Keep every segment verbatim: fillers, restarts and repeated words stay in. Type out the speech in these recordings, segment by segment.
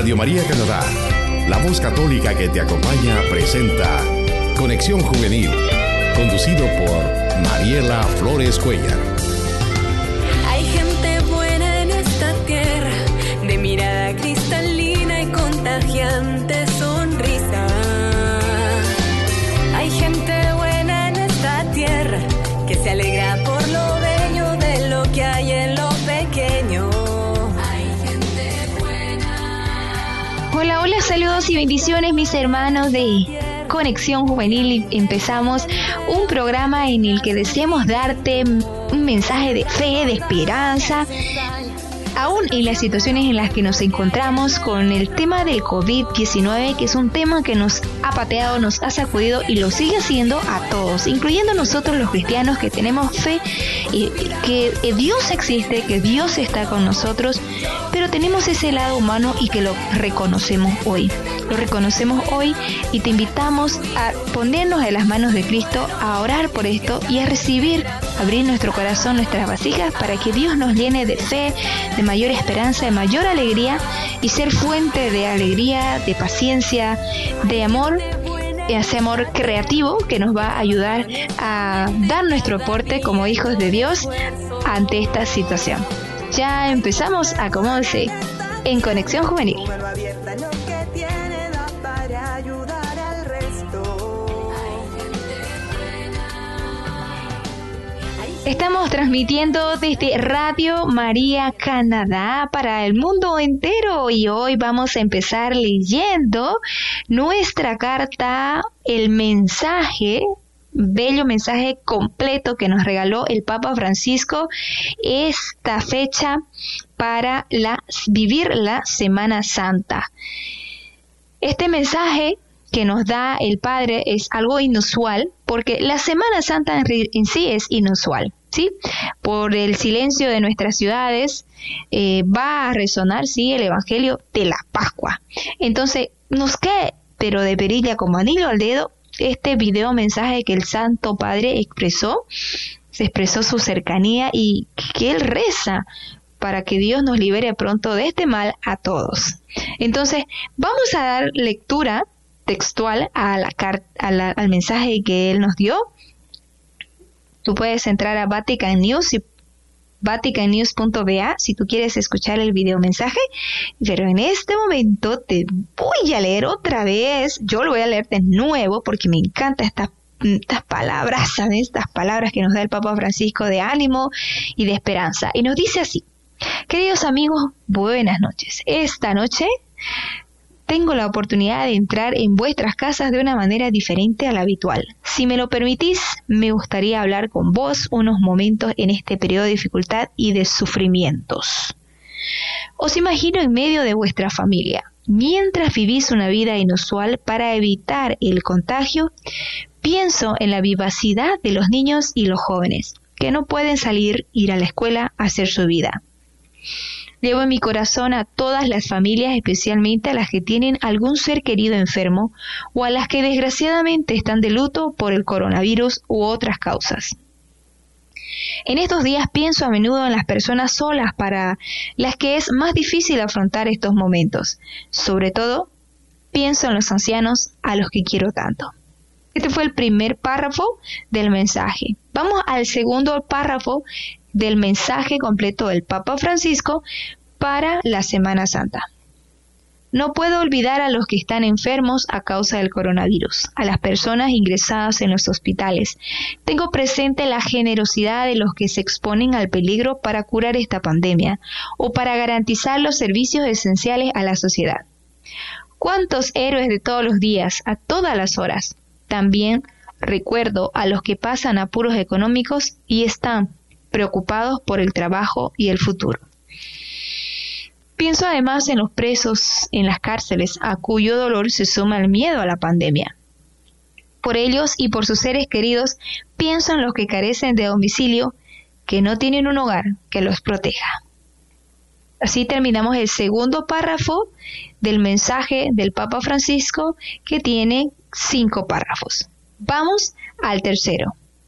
Radio María Canadá, la voz católica que te acompaña, presenta Conexión Juvenil, conducido por Mariela Flores Cuellar. Hay gente buena en esta tierra, de mirada cristalina y contagiante sonrisa. Hay gente buena en esta tierra, que se alegra por lo bello de lo que hay en lo pequeño. Hola, hola, saludos y bendiciones mis hermanos de Conexión Juvenil. Empezamos un programa en el que deseamos darte un mensaje de fe, de esperanza, aún en las situaciones en las que nos encontramos con el tema del covid diecinueve, que es un tema que nos ha pateado, nos ha sacudido y lo sigue haciendo a todos, incluyendo nosotros los cristianos que tenemos fe, eh, que Dios existe, que Dios está con nosotros, pero tenemos ese lado humano y que lo reconocemos hoy. Lo reconocemos hoy y te invitamos a ponernos en las manos de Cristo, a orar por esto y a recibir, abrir nuestro corazón, nuestras vasijas, para que Dios nos llene de fe, de mayor esperanza, de mayor alegría y ser fuente de alegría, de paciencia, de amor, ese amor creativo que nos va a ayudar a dar nuestro aporte como hijos de Dios ante esta situación. Ya empezamos, acomódese en Conexión Juvenil. Estamos transmitiendo desde Radio María Canadá para el mundo entero y hoy vamos a empezar leyendo nuestra carta, el mensaje, bello mensaje completo que nos regaló el Papa Francisco esta fecha para la, vivir la Semana Santa. Este mensaje que nos da el Padre es algo inusual, porque la Semana Santa en, en sí es inusual, ¿sí? Por el silencio de nuestras ciudades eh, va a resonar, sí, el Evangelio de la Pascua. Entonces, nos cae, pero de perilla como anillo al dedo, este video mensaje que el Santo Padre expresó, se expresó su cercanía y que Él reza para que Dios nos libere pronto de este mal a todos. Entonces, vamos a dar lectura textual a la carta, a la, al mensaje que él nos dio. Tú puedes entrar a Vatican News y vatican news punto v a si tú quieres escuchar el video mensaje, pero en este momento te voy a leer otra vez. Yo lo voy a leer de nuevo porque me encantan estas estas palabras, ¿sabes? Estas palabras que nos da el Papa Francisco de ánimo y de esperanza. Y nos dice así: queridos amigos, buenas noches. Esta noche tengo la oportunidad de entrar en vuestras casas de una manera diferente a la habitual. Si me lo permitís, me gustaría hablar con vos unos momentos en este periodo de dificultad y de sufrimientos. Os imagino en medio de vuestra familia, mientras vivís una vida inusual para evitar el contagio. Pienso en la vivacidad de los niños y los jóvenes, que no pueden salir, ir a la escuela, hacer su vida. Llevo en mi corazón a todas las familias, especialmente a las que tienen algún ser querido enfermo o a las que desgraciadamente están de luto por el coronavirus u otras causas. En estos días pienso a menudo en las personas solas para las que es más difícil afrontar estos momentos. Sobre todo, pienso en los ancianos a los que quiero tanto. Este fue el primer párrafo del mensaje. Vamos al segundo párrafo del mensaje completo del Papa Francisco para la Semana Santa. No puedo olvidar a los que están enfermos a causa del coronavirus, a las personas ingresadas en los hospitales. Tengo presente la generosidad de los que se exponen al peligro para curar esta pandemia o para garantizar los servicios esenciales a la sociedad. ¿Cuántos héroes de todos los días, a todas las horas? También recuerdo a los que pasan apuros económicos y están preocupados por el trabajo y el futuro. Pienso además en los presos en las cárceles, a cuyo dolor se suma el miedo a la pandemia. Por ellos y por sus seres queridos, pienso en los que carecen de domicilio, que no tienen un hogar que los proteja. Así terminamos el segundo párrafo del mensaje del Papa Francisco, que tiene cinco párrafos. Vamos al tercero.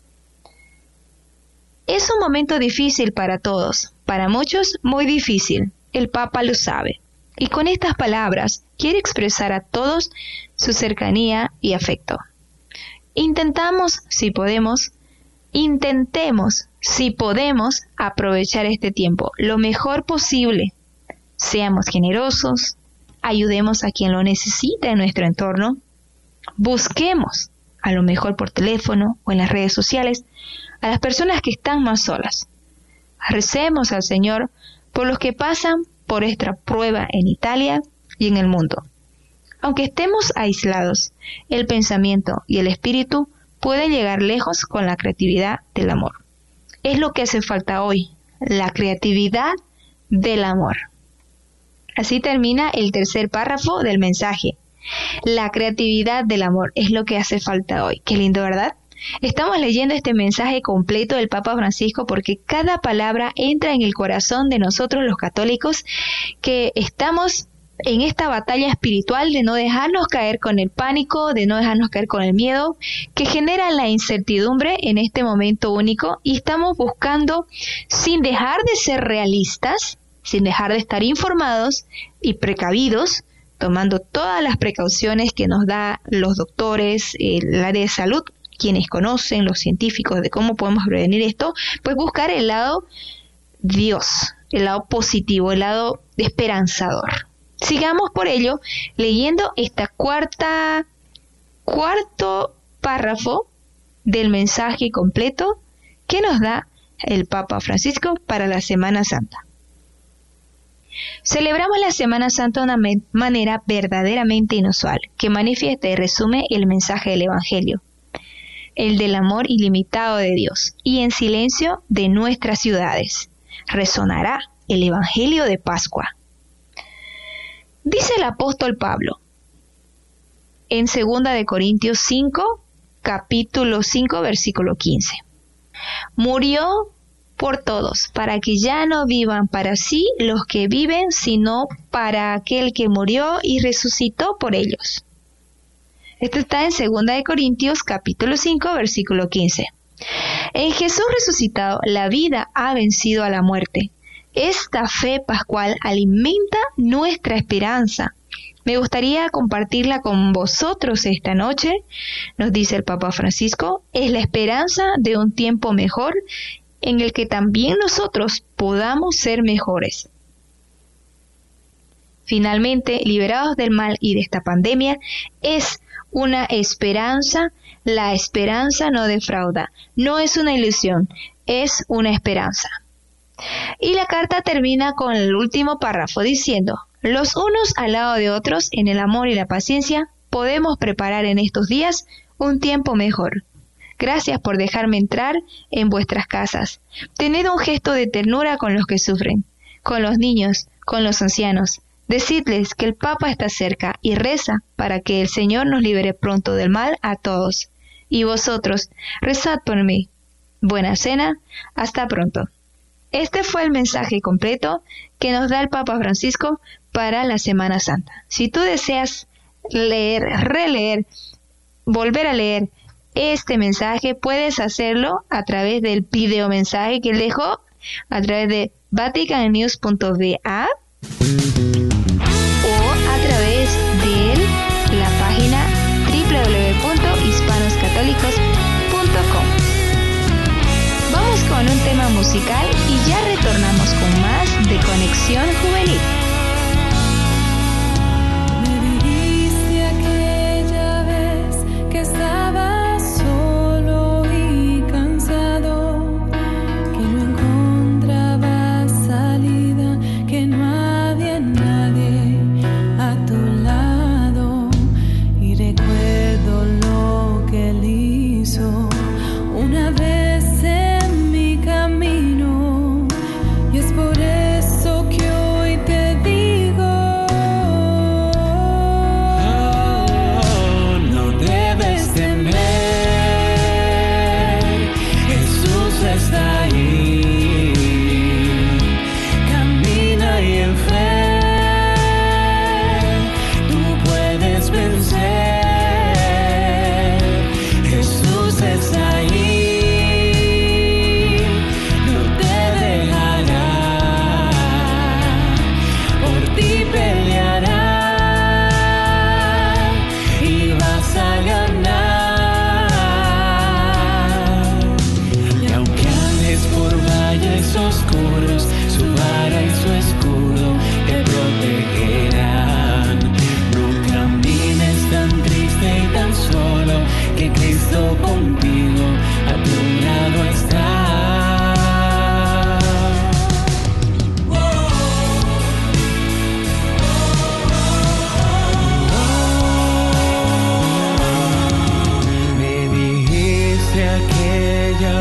Es un momento difícil para todos, para muchos muy difícil. El Papa lo sabe. y con estas palabras quiere expresar a todos su cercanía y afecto. Intentamos, si podemos, intentemos, si podemos, aprovechar este tiempo lo mejor posible. Seamos generosos, ayudemos a quien lo necesita en nuestro entorno, busquemos, a lo mejor por teléfono o en las redes sociales, a las personas que están más solas. Recemos al Señor por los que pasan por esta prueba en Italia y en el mundo. Aunque estemos aislados, el pensamiento y el espíritu pueden llegar lejos con la creatividad del amor. Es lo que hace falta hoy, la creatividad del amor. Así termina el tercer párrafo del mensaje. La creatividad del amor es lo que hace falta hoy. Qué lindo, ¿verdad? Estamos leyendo este mensaje completo del Papa Francisco porque cada palabra entra en el corazón de nosotros los católicos que estamos en esta batalla espiritual de no dejarnos caer con el pánico, de no dejarnos caer con el miedo, que genera la incertidumbre en este momento único, y estamos buscando, sin dejar de ser realistas, sin dejar de estar informados y precavidos, tomando todas las precauciones que nos da los doctores, el área de salud, quienes conocen, los científicos, de cómo podemos prevenir esto, pues buscar el lado Dios, el lado positivo, el lado esperanzador. Sigamos por ello leyendo esta cuarta, cuarto párrafo del mensaje completo que nos da el Papa Francisco para la Semana Santa. Celebramos la Semana Santa de una manera verdaderamente inusual, que manifiesta y resume el mensaje del Evangelio, el del amor ilimitado de Dios, y en silencio de nuestras ciudades resonará el Evangelio de Pascua. Dice el apóstol Pablo en segunda de Corintios cinco, capítulo cinco, versículo quince. Murió por todos, para que ya no vivan para sí los que viven, sino para aquel que murió y resucitó por ellos. Esto está en segunda de Corintios, capítulo cinco, versículo quince. En Jesús resucitado, la vida ha vencido a la muerte. Esta fe pascual alimenta nuestra esperanza. Me gustaría compartirla con vosotros esta noche, nos dice el Papa Francisco. Es la esperanza de un tiempo mejor en el que también nosotros podamos ser mejores. Finalmente, liberados del mal y de esta pandemia, es una esperanza. La esperanza no defrauda, no es una ilusión, es una esperanza. Y la carta termina con el último párrafo diciendo: los unos al lado de otros, en el amor y la paciencia, podemos preparar en estos días un tiempo mejor. Gracias por dejarme entrar en vuestras casas. Tened un gesto de ternura con los que sufren, con los niños, con los ancianos. Decidles que el Papa está cerca y reza para que el Señor nos libere pronto del mal a todos. Y vosotros, rezad por mí. Buena cena, hasta pronto. Este fue el mensaje completo que nos da el Papa Francisco para la Semana Santa. Si tú deseas leer, releer, volver a leer este mensaje, puedes hacerlo a través del video mensaje que él dejó a través de vatican news punto v a o a través de la página doble u doble u doble u punto hispanos católicos punto com. Vamos con un tema musical y ya retornamos con más de Conexión Juvenil. Me dijiste aquella vez que estaba solo y cansado, que no encontraba salida, que no había nadie a tu lado. Y recuerdo lo que él hizo una vez en mi camino, y es por eso que hoy te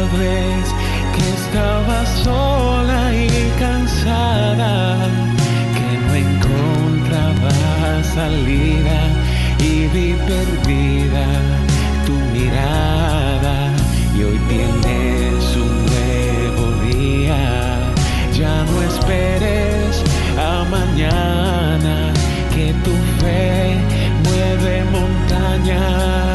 vez que estaba sola y cansada, que no encontraba salida y vi perdida tu mirada, y hoy tienes un nuevo día. Ya no esperes a mañana, que tu fe mueve montañas.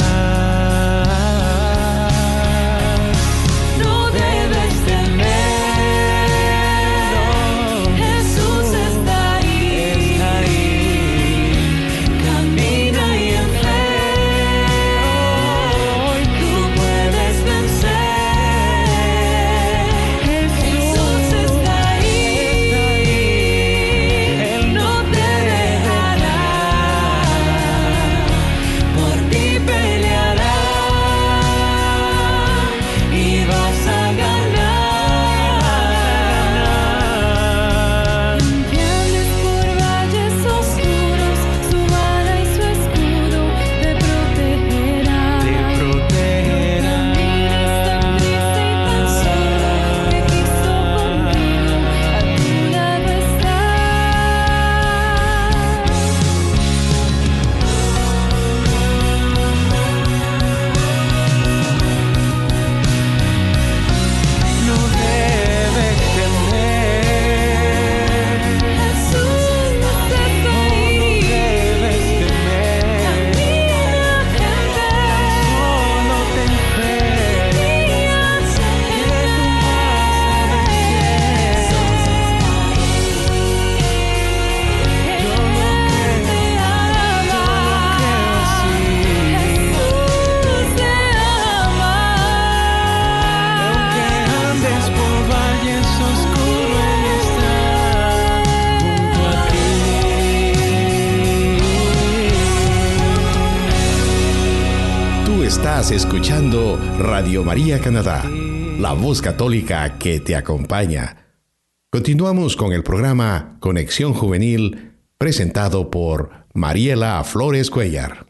Estás escuchando Radio María Canadá, la voz católica que te acompaña. Continuamos con el programa Conexión Juvenil, presentado por Mariela Flores Cuellar.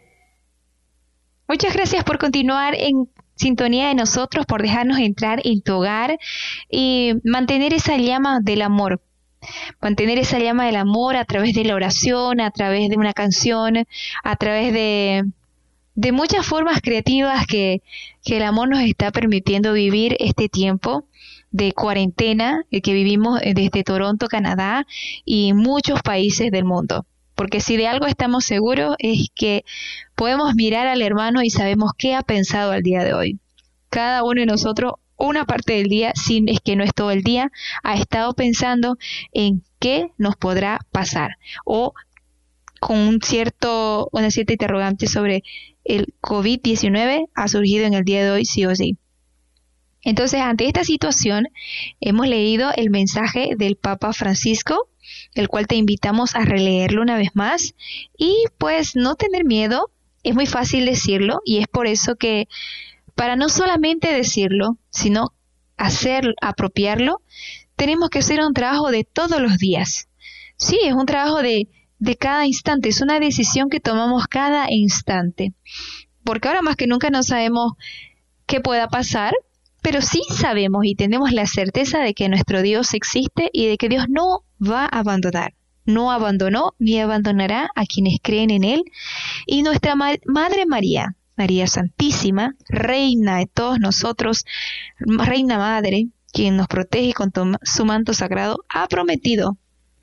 Muchas gracias por continuar en sintonía de nosotros, por dejarnos entrar en tu hogar y mantener esa llama del amor. Mantener esa llama del amor a través de la oración, a través de una canción, a través de... de muchas formas creativas que, que el amor nos está permitiendo vivir este tiempo de cuarentena que vivimos desde Toronto, Canadá, y muchos países del mundo. Porque si de algo estamos seguros es que podemos mirar al hermano y sabemos qué ha pensado al día de hoy. Cada uno de nosotros, una parte del día, si es que no es todo el día, ha estado pensando en qué nos podrá pasar, o con un cierto, una cierta interrogante sobre el COVID diecinueve ha surgido en el día de hoy sí o sí. Entonces, ante esta situación, hemos leído el mensaje del Papa Francisco, el cual te invitamos a releerlo una vez más, y pues no tener miedo. Es muy fácil decirlo, y es por eso que para no solamente decirlo, sino hacer, apropiarlo, tenemos que hacer un trabajo de todos los días. Sí, es un trabajo de de cada instante, es una decisión que tomamos cada instante, porque ahora más que nunca no sabemos qué pueda pasar, pero sí sabemos y tenemos la certeza de que nuestro Dios existe y de que Dios no va a abandonar, no abandonó ni abandonará a quienes creen en Él. Y nuestra ma- Madre María, María Santísima, Reina de todos nosotros, Reina Madre, quien nos protege con to- su manto sagrado, ha prometido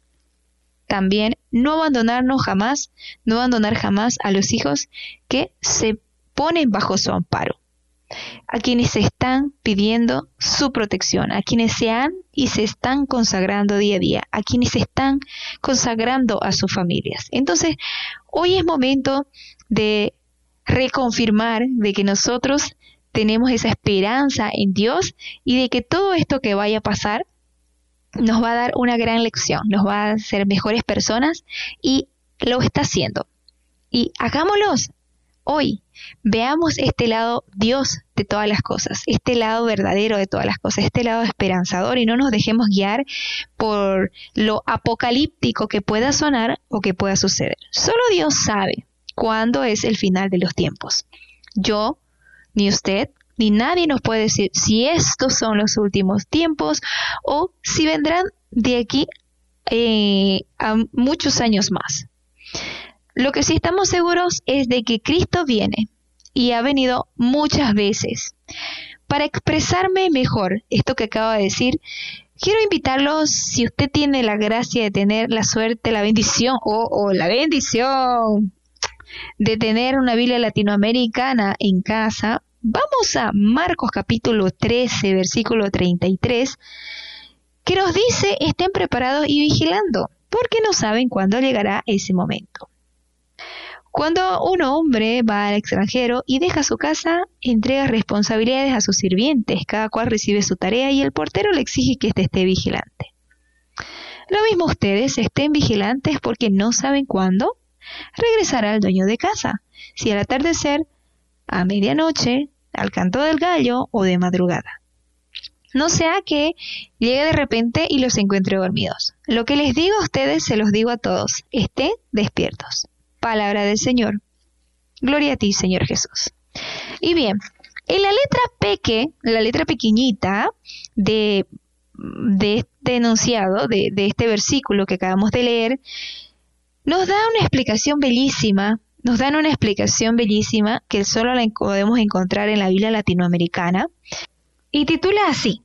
también no abandonarnos jamás, no abandonar jamás a los hijos que se ponen bajo su amparo, a quienes se están pidiendo su protección, a quienes se han y se están consagrando día a día, a quienes se están consagrando a sus familias. Entonces, hoy es momento de reconfirmar de que nosotros tenemos esa esperanza en Dios y de que todo esto que vaya a pasar nos va a dar una gran lección, nos va a hacer mejores personas y lo está haciendo. Y hagámoslos hoy. Veamos este lado Dios de todas las cosas, este lado verdadero de todas las cosas, este lado esperanzador, y no nos dejemos guiar por lo apocalíptico que pueda sonar o que pueda suceder. Solo Dios sabe cuándo es el final de los tiempos. Yo ni usted ni nadie nos puede decir si estos son los últimos tiempos o si vendrán de aquí eh, a muchos años más. Lo que sí estamos seguros es de que Cristo viene y ha venido muchas veces. Para expresarme mejor esto que acabo de decir, quiero invitarlos, si usted tiene la gracia de tener la suerte, la bendición o, o la bendición de tener una Biblia latinoamericana en casa, vamos a Marcos capítulo trece, versículo treinta y tres, que nos dice: estén preparados y vigilando, porque no saben cuándo llegará ese momento. Cuando un hombre va al extranjero y deja su casa, entrega responsabilidades a sus sirvientes, cada cual recibe su tarea y el portero le exige que éste esté vigilante. Lo mismo ustedes, estén vigilantes porque no saben cuándo regresará el dueño de casa, si al atardecer, a medianoche, al canto del gallo o de madrugada. No sea que llegue de repente y los encuentre dormidos. Lo que les digo a ustedes se los digo a todos: estén despiertos. Palabra del Señor. Gloria a ti, Señor Jesús. Y bien, en la letra peque, la letra pequeñita de, de este enunciado, de, de este versículo que acabamos de leer, nos da una explicación bellísima, nos dan una explicación bellísima que solo la podemos encontrar en la Biblia latinoamericana, y titula así: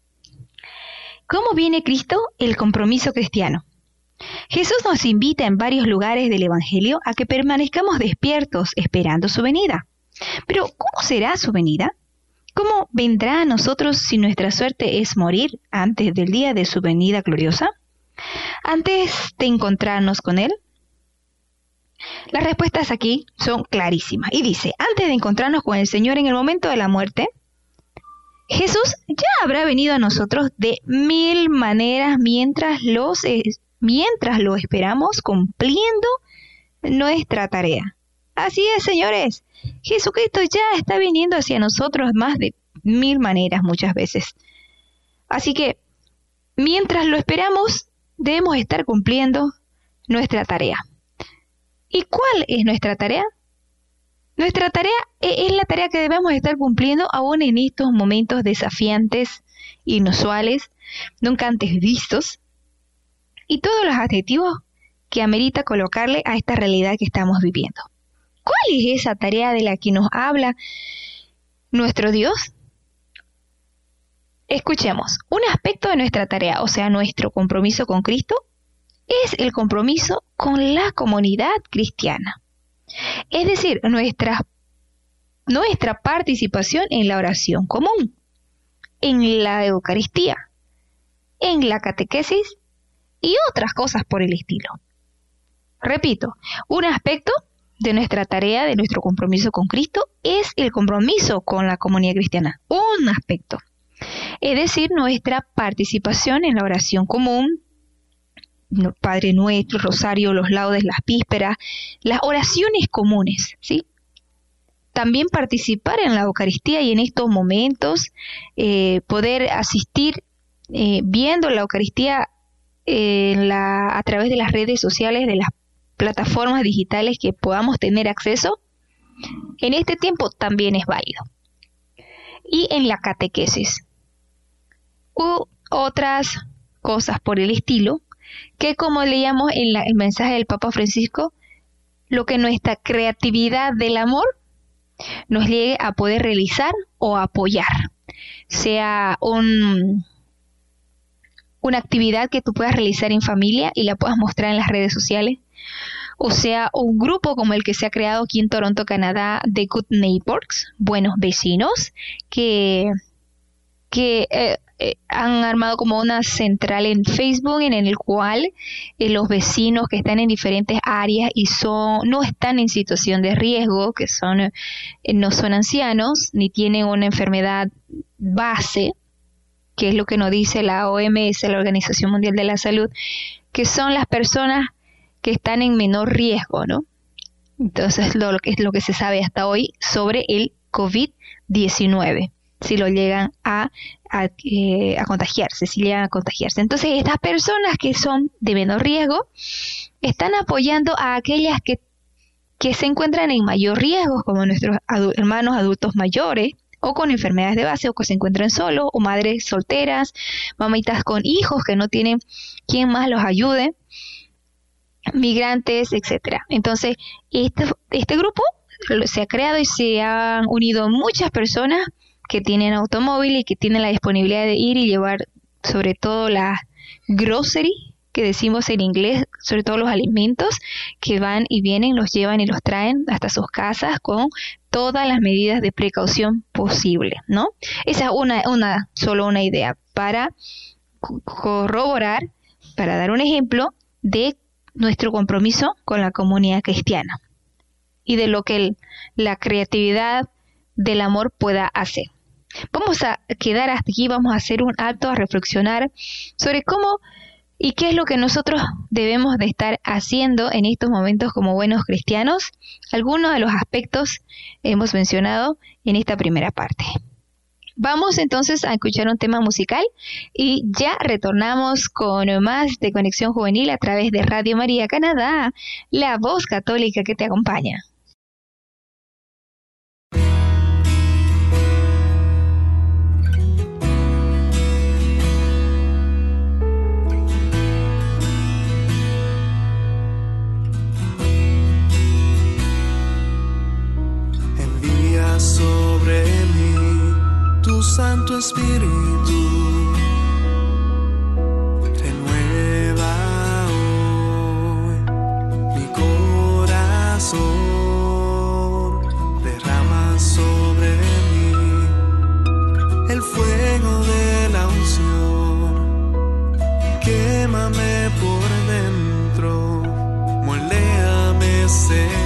¿Cómo viene Cristo? El compromiso cristiano. Jesús nos invita en varios lugares del Evangelio a que permanezcamos despiertos esperando su venida. Pero, ¿cómo será su venida? ¿Cómo vendrá a nosotros si nuestra suerte es morir antes del día de su venida gloriosa? ¿Antes de encontrarnos con Él? Las respuestas aquí son clarísimas. Y dice: antes de encontrarnos con el Señor en el momento de la muerte, Jesús ya habrá venido a nosotros de mil maneras mientras los mientras lo esperamos cumpliendo nuestra tarea. Así es, señores. Jesucristo ya está viniendo hacia nosotros más de mil maneras muchas veces. Así que, mientras lo esperamos, debemos estar cumpliendo nuestra tarea. ¿Y cuál es nuestra tarea? Nuestra tarea es la tarea que debemos estar cumpliendo aún en estos momentos desafiantes, inusuales, nunca antes vistos, y todos los adjetivos que amerita colocarle a esta realidad que estamos viviendo. ¿Cuál es esa tarea de la que nos habla nuestro Dios? Escuchemos, un aspecto de nuestra tarea, o sea, nuestro compromiso con Cristo, es el compromiso con la comunidad cristiana. Es decir, nuestra, nuestra participación en la oración común, en la Eucaristía, en la catequesis y otras cosas por el estilo. Repito, un aspecto de nuestra tarea, de nuestro compromiso con Cristo, es el compromiso con la comunidad cristiana. Un aspecto. Es decir, nuestra participación en la oración común, Padre Nuestro, Rosario, los laudes, las vísperas, las oraciones comunes, ¿sí? También participar en la Eucaristía y en estos momentos eh, poder asistir eh, viendo la Eucaristía eh, en la, a través de las redes sociales, de las plataformas digitales que podamos tener acceso, en este tiempo también es válido. Y en la catequesis u otras cosas por el estilo, que como leíamos en la, el mensaje del Papa Francisco, lo que nuestra creatividad del amor nos llegue a poder realizar o apoyar, sea un, una actividad que tú puedas realizar en familia y la puedas mostrar en las redes sociales, o sea un grupo como el que se ha creado aquí en Toronto, Canadá, de Good Neighbors, buenos vecinos, que, que eh, eh, han armado como una central en Facebook en el cual eh, los vecinos que están en diferentes áreas y son no están en situación de riesgo, que son eh, no son ancianos ni tienen una enfermedad base, que es lo que nos dice la O M S, la Organización Mundial de la Salud, que son las personas que están en menor riesgo, ¿no? Entonces, lo, lo que es lo que se sabe hasta hoy sobre el COVID diecinueve, si lo llegan a, a, eh, a contagiarse, si llegan a contagiarse. Entonces, estas personas que son de menor riesgo están apoyando a aquellas que, que se encuentran en mayor riesgo, como nuestros adu- hermanos adultos mayores o con enfermedades de base o que se encuentran solos, o madres solteras, mamitas con hijos que no tienen quien más los ayude, migrantes, etcétera. Entonces, este, este grupo se ha creado y se han unido muchas personas que tienen automóvil y que tienen la disponibilidad de ir y llevar sobre todo las grocery, que decimos en inglés, sobre todo los alimentos que van y vienen, los llevan y los traen hasta sus casas con todas las medidas de precaución posible, ¿no? Esa es una, una, solo una idea para corroborar, para dar un ejemplo de nuestro compromiso con la comunidad cristiana y de lo que el, la creatividad del amor pueda hacer. Vamos a quedar hasta aquí, vamos a hacer un alto a reflexionar sobre cómo y qué es lo que nosotros debemos de estar haciendo en estos momentos como buenos cristianos. Algunos de los aspectos hemos mencionado en esta primera parte. Vamos entonces a escuchar un tema musical y ya retornamos con más de Conexión Juvenil a través de Radio María Canadá, la voz católica que te acompaña. Sobre mí tu Santo Espíritu, renueva hoy mi corazón, derrama sobre mí el fuego de la unción, quémame por dentro, moléame, Señor.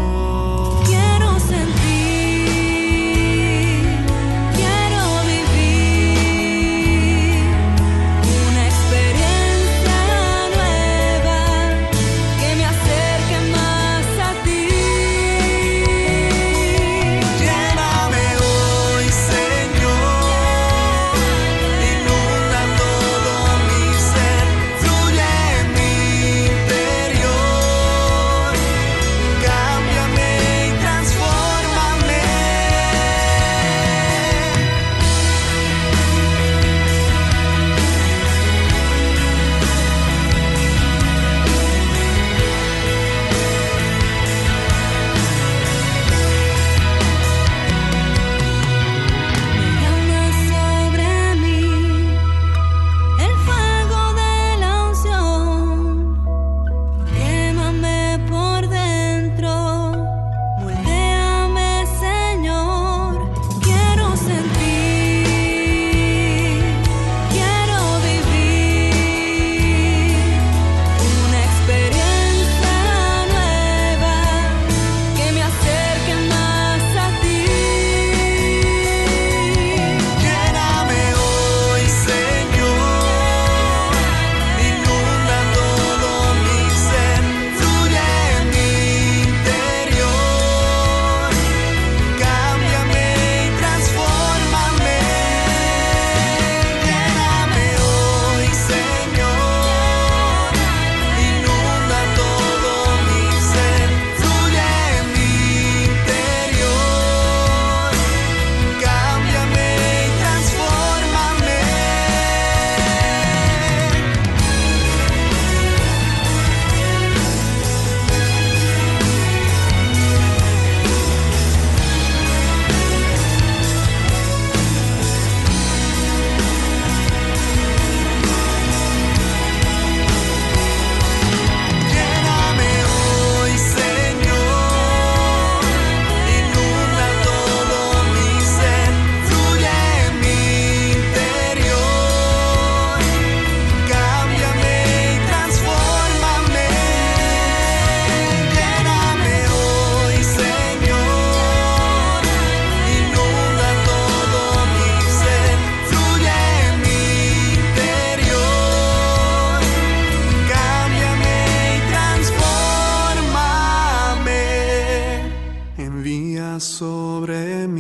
Sobre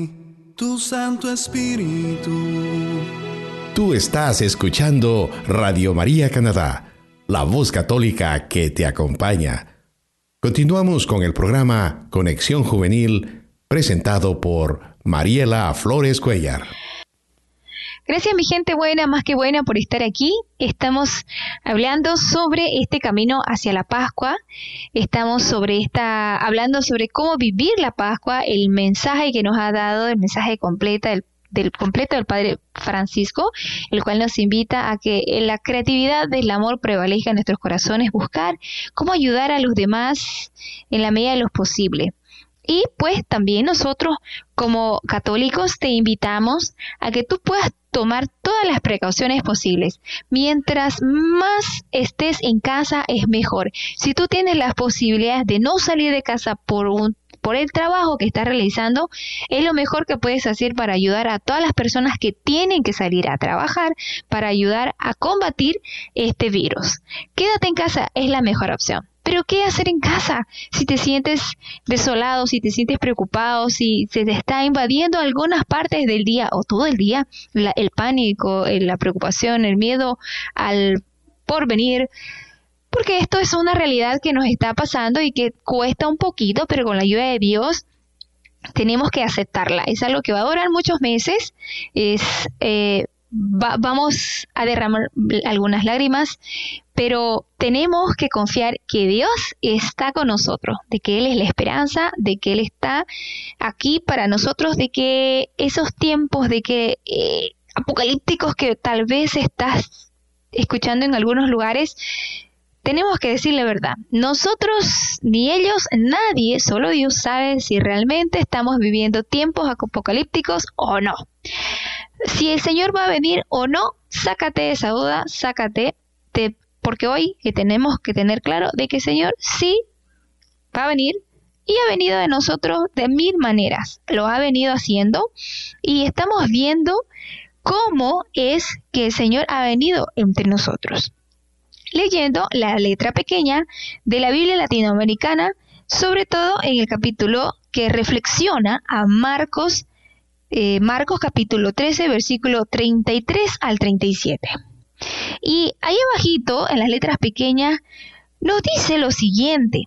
mí tu Santo Espíritu. Tú estás escuchando Radio María Canadá, la voz católica que te acompaña. Continuamos con el programa Conexión Juvenil, presentado por Mariela Flores Cuellar. Gracias, mi gente buena, más que buena, por estar aquí. Estamos hablando sobre este camino hacia la Pascua. Estamos sobre esta, hablando sobre cómo vivir la Pascua, el mensaje que nos ha dado, el mensaje completo del, del completo del Padre Francisco, el cual nos invita a que la creatividad del amor prevalezca en nuestros corazones, buscar cómo ayudar a los demás en la medida de lo posible. Y pues también nosotros como católicos te invitamos a que tú puedas tomar todas las precauciones posibles. Mientras más estés en casa es mejor. Si tú tienes las posibilidades de no salir de casa por un por el trabajo que estás realizando, es lo mejor que puedes hacer para ayudar a todas las personas que tienen que salir a trabajar, para ayudar a combatir este virus. Quédate en casa es la mejor opción. Pero ¿qué hacer en casa? Si te sientes desolado, si te sientes preocupado, si se te está invadiendo algunas partes del día o todo el día, la, el pánico, la preocupación, el miedo al porvenir, porque esto es una realidad que nos está pasando y que cuesta un poquito, pero con la ayuda de Dios tenemos que aceptarla. Es algo que va a durar muchos meses, es... Eh, Va, vamos a derramar algunas lágrimas, pero tenemos que confiar que Dios está con nosotros, de que Él es la esperanza, de que Él está aquí para nosotros, de que esos tiempos de que eh, apocalípticos que tal vez estás escuchando en algunos lugares, tenemos que decir la verdad. Nosotros, ni ellos, nadie, solo Dios sabe si realmente estamos viviendo tiempos apocalípticos o no. Si el Señor va a venir o no, sácate de esa duda, sácate, de, porque hoy que tenemos que tener claro de que el Señor sí va a venir y ha venido de nosotros de mil maneras, lo ha venido haciendo y estamos viendo cómo es que el Señor ha venido entre nosotros. Leyendo la letra pequeña de la Biblia latinoamericana, sobre todo en el capítulo que reflexiona a Marcos Eh, Marcos capítulo trece, versículo treinta y tres al treinta y siete. Y ahí abajito, en las letras pequeñas, nos dice lo siguiente.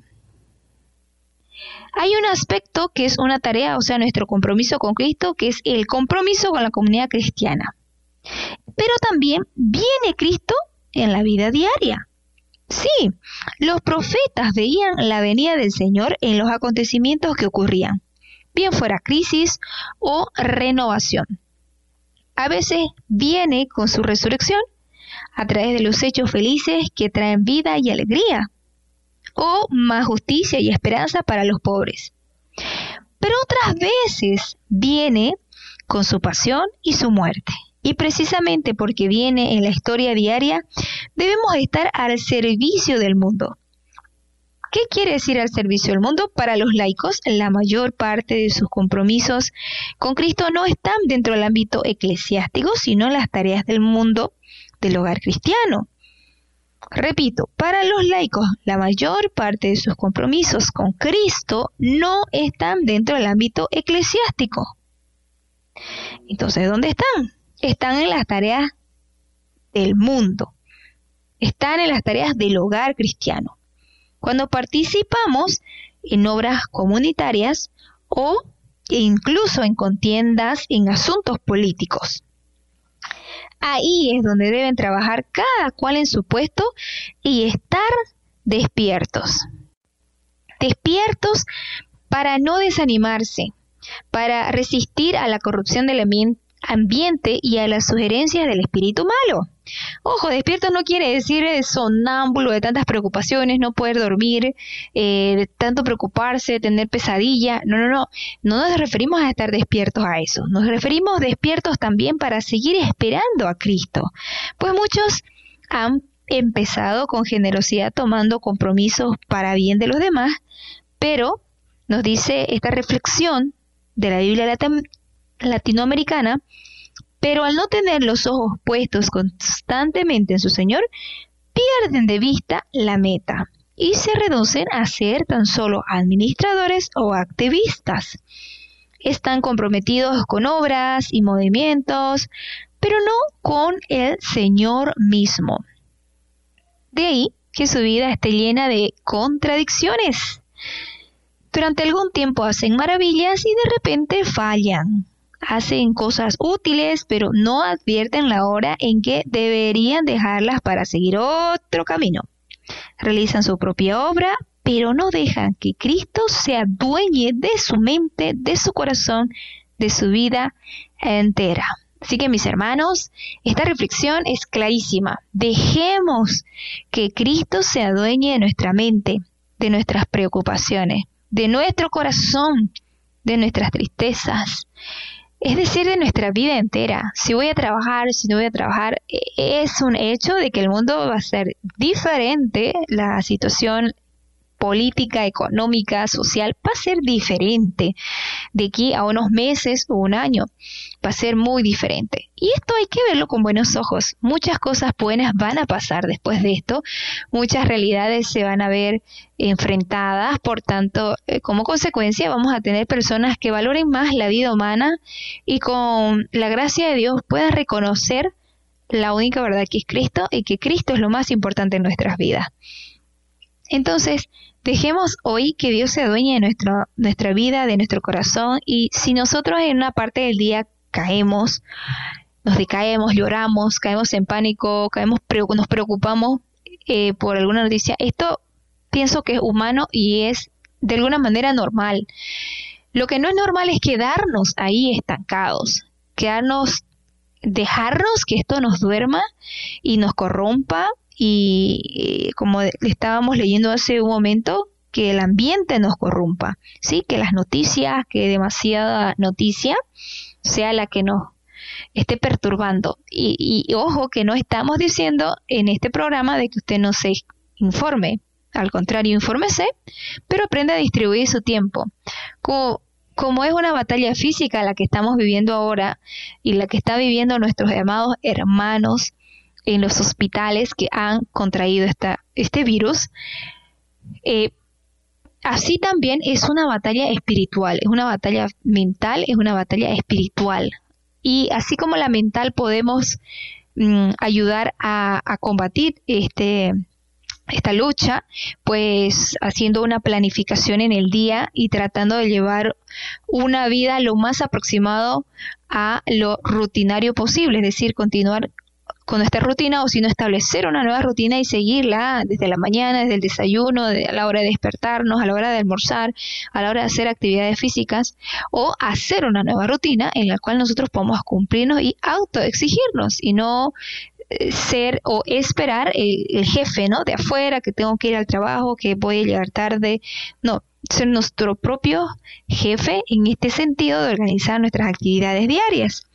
Hay un aspecto que es una tarea, o sea, nuestro compromiso con Cristo, que es el compromiso con la comunidad cristiana. Pero también viene Cristo en la vida diaria. Sí, los profetas veían la venida del Señor en los acontecimientos que ocurrían, bien fuera crisis o renovación. A veces viene con su resurrección a través de los hechos felices que traen vida y alegría, o más justicia y esperanza para los pobres. Pero otras veces viene con su pasión y su muerte. Y precisamente porque viene en la historia diaria, debemos estar al servicio del mundo. ¿Qué quiere decir al servicio del mundo? Para los laicos, la mayor parte de sus compromisos con Cristo no están dentro del ámbito eclesiástico, sino en las tareas del mundo del hogar cristiano. Repito, para los laicos, la mayor parte de sus compromisos con Cristo no están dentro del ámbito eclesiástico. Entonces, ¿dónde están? Están en las tareas del mundo. Están en las tareas del hogar cristiano. Cuando participamos en obras comunitarias o incluso en contiendas en asuntos políticos. Ahí es donde deben trabajar cada cual en su puesto y estar despiertos. Despiertos para no desanimarse, para resistir a la corrupción del ambiente y a las sugerencias del espíritu malo. Ojo, despierto no quiere decir sonámbulo de tantas preocupaciones, no poder dormir, eh, de tanto preocuparse, tener pesadilla. No, no, no. No nos referimos a estar despiertos a eso. Nos referimos despiertos también para seguir esperando a Cristo. Pues muchos han empezado con generosidad tomando compromisos para bien de los demás, pero nos dice esta reflexión de la Biblia lat- latinoamericana, pero al no tener los ojos puestos constantemente en su Señor, pierden de vista la meta y se reducen a ser tan solo administradores o activistas. Están comprometidos con obras y movimientos, pero no con el Señor mismo. De ahí que su vida esté llena de contradicciones. Durante algún tiempo hacen maravillas y de repente fallan. Hacen cosas útiles, pero no advierten la hora en que deberían dejarlas para seguir otro camino. Realizan su propia obra, pero no dejan que Cristo se adueñe de su mente, de su corazón, de su vida entera. Así que, mis hermanos, esta reflexión es clarísima. Dejemos que Cristo se adueñe de nuestra mente, de nuestras preocupaciones, de nuestro corazón, de nuestras tristezas. Es decir, de nuestra vida entera. Si voy a trabajar, si no voy a trabajar, es un hecho de que el mundo va a ser diferente. La situación política, económica, social, va a ser diferente. De aquí a unos meses o un año, va a ser muy diferente. Y esto hay que verlo con buenos ojos. Muchas cosas buenas van a pasar después de esto. Muchas realidades se van a ver enfrentadas. Por tanto, eh, como consecuencia, vamos a tener personas que valoren más la vida humana y con la gracia de Dios puedan reconocer la única verdad que es Cristo y que Cristo es lo más importante en nuestras vidas. Entonces, dejemos hoy que Dios se adueñe de nuestra, nuestra vida, de nuestro corazón, y si nosotros en una parte del día caemos, nos decaemos, lloramos, caemos en pánico, caemos, nos preocupamos eh, por alguna noticia, esto pienso que es humano y es de alguna manera normal. Lo que no es normal es quedarnos ahí estancados, quedarnos, dejarnos que esto nos duerma y nos corrompa. Y eh, como estábamos leyendo hace un momento, que el ambiente nos corrompa, ¿sí? Que las noticias, que demasiada noticia sea la que nos esté perturbando. Y, y, y ojo, que no estamos diciendo en este programa de que usted no se informe. Al contrario, infórmese, pero aprenda a distribuir su tiempo. Como, como es una batalla física la que estamos viviendo ahora y la que está viviendo nuestros amados hermanos en los hospitales que han contraído esta, este virus, eh, así también es una batalla espiritual, es una batalla mental, es una batalla espiritual. Y así como la mental podemos mm, ayudar a, a combatir este, esta lucha, pues haciendo una planificación en el día y tratando de llevar una vida lo más aproximado a lo rutinario posible, es decir, continuar con nuestra rutina, o si no, establecer una nueva rutina y seguirla desde la mañana, desde el desayuno, de, a la hora de despertarnos, a la hora de almorzar, a la hora de hacer actividades físicas, o hacer una nueva rutina en la cual nosotros podamos cumplirnos y autoexigirnos y no eh, ser o esperar el, el jefe, ¿no? De afuera, que tengo que ir al trabajo, que voy a llegar tarde. No, ser nuestro propio jefe en este sentido de organizar nuestras actividades diarias.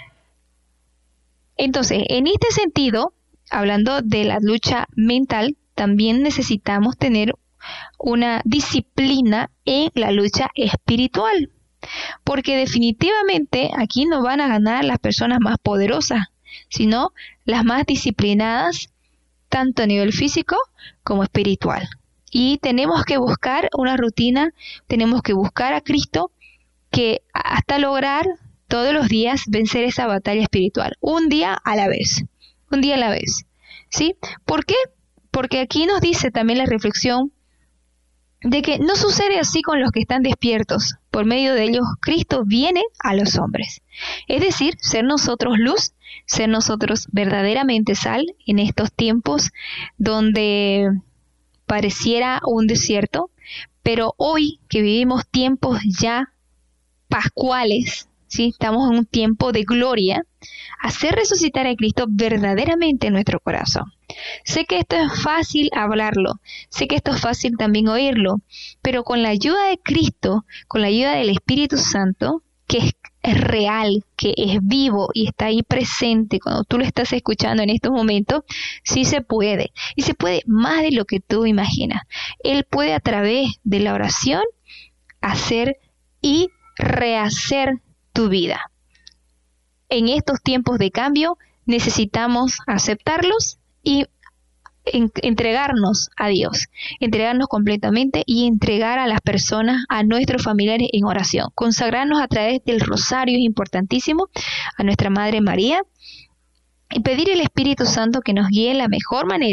Entonces, en este sentido, hablando de la lucha mental, también necesitamos tener una disciplina en la lucha espiritual, porque definitivamente aquí no van a ganar las personas más poderosas, sino las más disciplinadas, tanto a nivel físico como espiritual. Y tenemos que buscar una rutina, tenemos que buscar a Cristo, que hasta lograr todos los días vencer esa batalla espiritual, un día a la vez, un día a la vez, ¿sí? ¿Por qué? Porque aquí nos dice también la reflexión de que no sucede así con los que están despiertos. Por medio de ellos, Cristo viene a los hombres. Es decir, ser nosotros luz, ser nosotros verdaderamente sal en estos tiempos donde pareciera un desierto, pero hoy que vivimos tiempos ya pascuales, ¿sí? Estamos en un tiempo de gloria, hacer resucitar a Cristo verdaderamente en nuestro corazón. Sé que esto es fácil hablarlo, sé que esto es fácil también oírlo, pero con la ayuda de Cristo, con la ayuda del Espíritu Santo, que es, es real, que es vivo y está ahí presente cuando tú lo estás escuchando en estos momentos, sí se puede. Y se puede más de lo que tú imaginas. Él puede a través de la oración hacer y rehacer tu vida. En estos tiempos de cambio necesitamos aceptarlos y en, entregarnos a Dios, entregarnos completamente y entregar a las personas, a nuestros familiares en oración, consagrarnos a través del rosario, es importantísimo, a nuestra Madre María y pedir el Espíritu Santo que nos guíe de la mejor manera para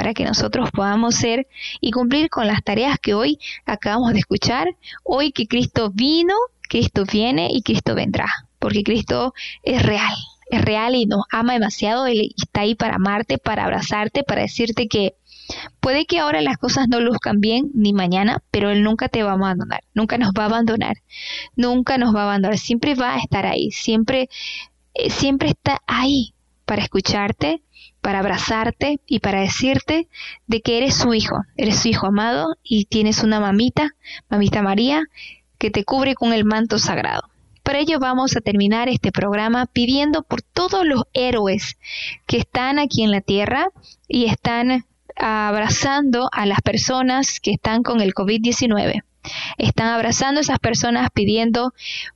para que nosotros podamos ser y cumplir con las tareas que hoy acabamos de escuchar. Hoy que Cristo vino, Cristo viene y Cristo vendrá, porque Cristo es real, es real y nos ama demasiado. Él está ahí para amarte, para abrazarte, para decirte que puede que ahora las cosas no luzcan bien ni mañana, pero Él nunca te va a abandonar, nunca nos va a abandonar, nunca nos va a abandonar, siempre va a estar ahí, siempre, eh, siempre está ahí para escucharte, para abrazarte y para decirte de que eres su hijo, eres su hijo amado y tienes una mamita, mamita María, que te cubre con el manto sagrado. Para ello vamos a terminar este programa pidiendo por todos los héroes que están aquí en la tierra y están abrazando a las personas que están con el COVID diecinueve. Están abrazando a esas personas pidiendo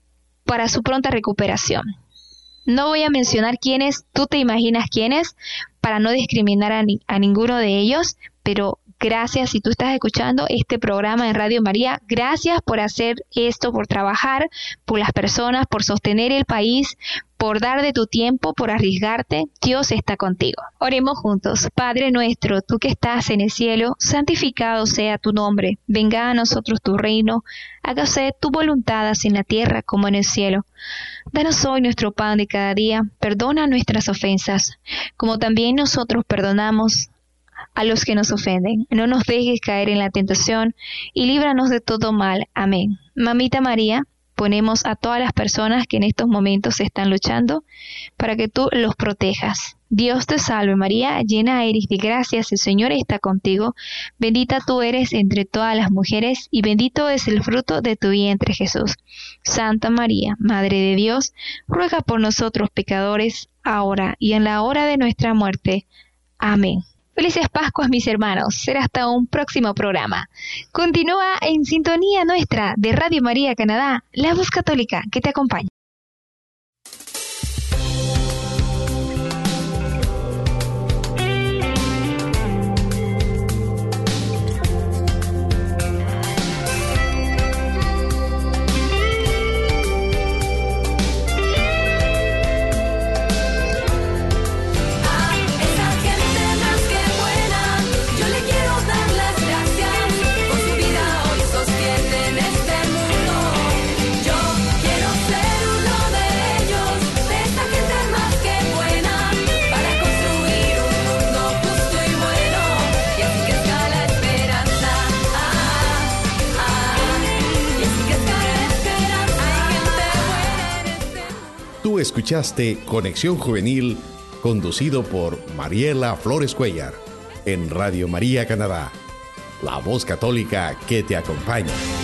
para su pronta recuperación. No voy a mencionar quiénes, tú te imaginas quiénes, para no discriminar a, ni, a ninguno de ellos, pero gracias si tú estás escuchando este programa en Radio María, gracias por hacer esto, por trabajar por las personas, por sostener el país, por dar de tu tiempo, por arriesgarte. Dios está contigo. Oremos juntos. Padre nuestro, tú que estás en el cielo, santificado sea tu nombre. Venga a nosotros tu reino. Hágase tu voluntad así en la tierra como en el cielo. Danos hoy nuestro pan de cada día. Perdona nuestras ofensas, como también nosotros perdonamos a los que nos ofenden. No nos dejes caer en la tentación y líbranos de todo mal. Amén. Mamita María, ponemos a todas las personas que en estos momentos están luchando para que tú los protejas. Dios te salve María, llena eres de gracias, el Señor está contigo. Bendita tú eres entre todas las mujeres y bendito es el fruto de tu vientre Jesús. Santa María, Madre de Dios, ruega por nosotros pecadores, ahora y en la hora de nuestra muerte. Amén. Felices Pascuas, mis hermanos. Será hasta un próximo programa. Continúa en sintonía nuestra de Radio María Canadá, la voz católica que te acompaña. Tú escuchaste Conexión Juvenil, conducido por Mariela Flores Cuellar, en Radio María Canadá, la voz católica que te acompaña.